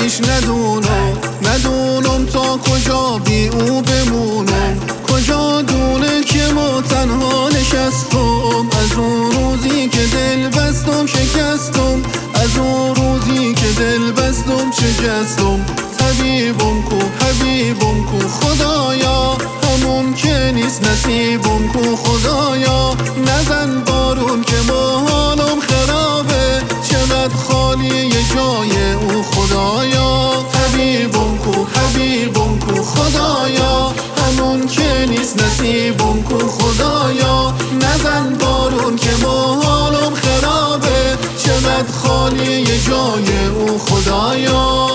هیچ ندونم تا کجا بی او بمونم. کجا دونه که ما تنها نشستم، از اون روزی که دل بستم شکستم، از اون روزی که دل بستم شکستم. حبیبم کو خدایا، همون که نیست نصیبم کو خدایا. نزن بارون که ما حالم خرابه، چقدر خالی جای او خدایا. حبیبم کو خدایا، همون که نیست نصیبم کو خدایا. نزن بارون که ما حالم خرابه، چقدر خالی جای او خدایا.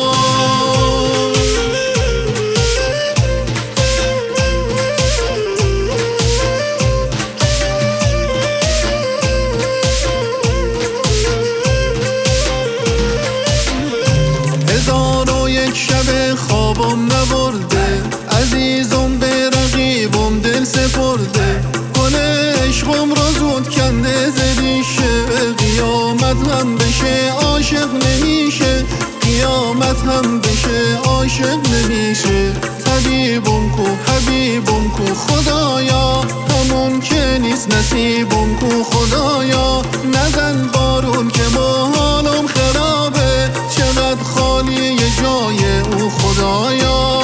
شب خوابم نبرده، عزیزم به رقیبم دل سپرده. گل عشقم را زود کنده زدیشه، قیامت هم بشه عاشق نمیشه، قیامت هم بشه عاشق نمیشه. حبیبم کو خدایا، همون که نیست نصیبم کو خدایا. نزن بارون که ما حالم خرابه، چقدر خالی جای او خدایا.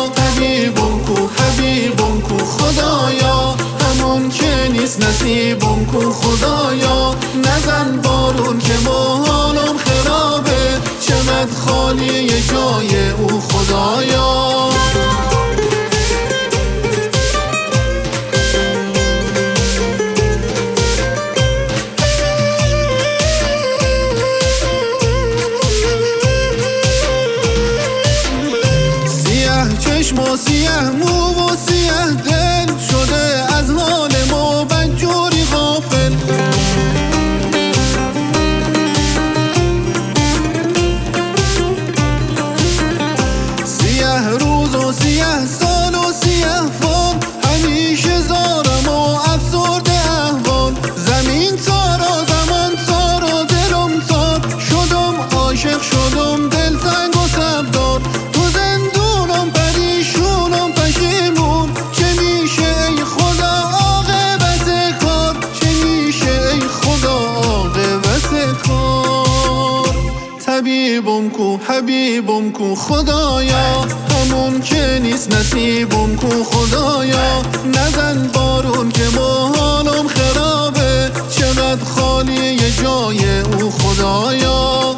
حبیبم کو خدایا، همون که نیست نصیبم کو خدایا. نزن بارون که ما حالم خرابه، چقدر خالی جای او خدایا. چشم و سیه مو و سیه دل، شده از حال ما بدجوری غافل. سیه روز و سیه سال و سیه فال، همیشه زارم و افسرده احوال. زمین تارا زمان تارا دلم تار، شدم عاشق شدم دلتنگ و تبدار. حبیبم کو خدایا، همون که نیست نصیبم کو خدایا. نزن بارون که ما حالم خرابه، چقدر خالی جای او خدایا.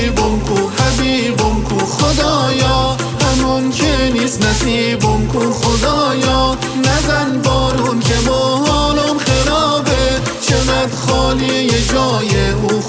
حبیبم کو خدایا، همون که نیست نصیبم کو خدایا. نزن بارون که ما حالم خرابه، چقدر خالی جای او